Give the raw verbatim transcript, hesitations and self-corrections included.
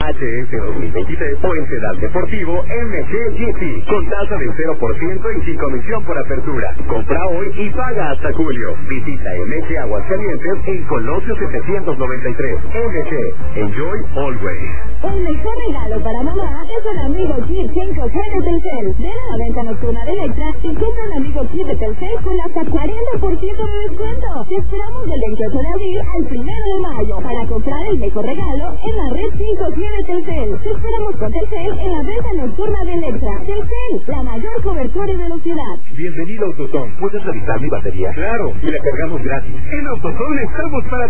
H S dos mil veintitrés o en Sedal Deportivo M G G T con tasa del cero por ciento y sin comisión por apertura. Compra hoy y paga hasta julio. Visita M G Aguascalientes en Colosio setecientos noventa y tres. M G, enjoy always. El mejor regalo para mamá es el amigo Kit cinco G de Telcel. Ven a la venta nocturna de Electra y compra un amigo Kit de Telcel con hasta cuarenta por ciento de descuento. Te esperamos del veintiocho de abril al primero de mayo para comprar el mejor regalo en la red cinco G de Telcel. Te esperamos con Telcel en la venta nocturna de Electra. Telcel, la mayor cobertura y velocidad. Bienvenido a AutoZone. ¿Puedes revisar mi batería? Claro, y la cargamos gratis. En AutoZone estamos para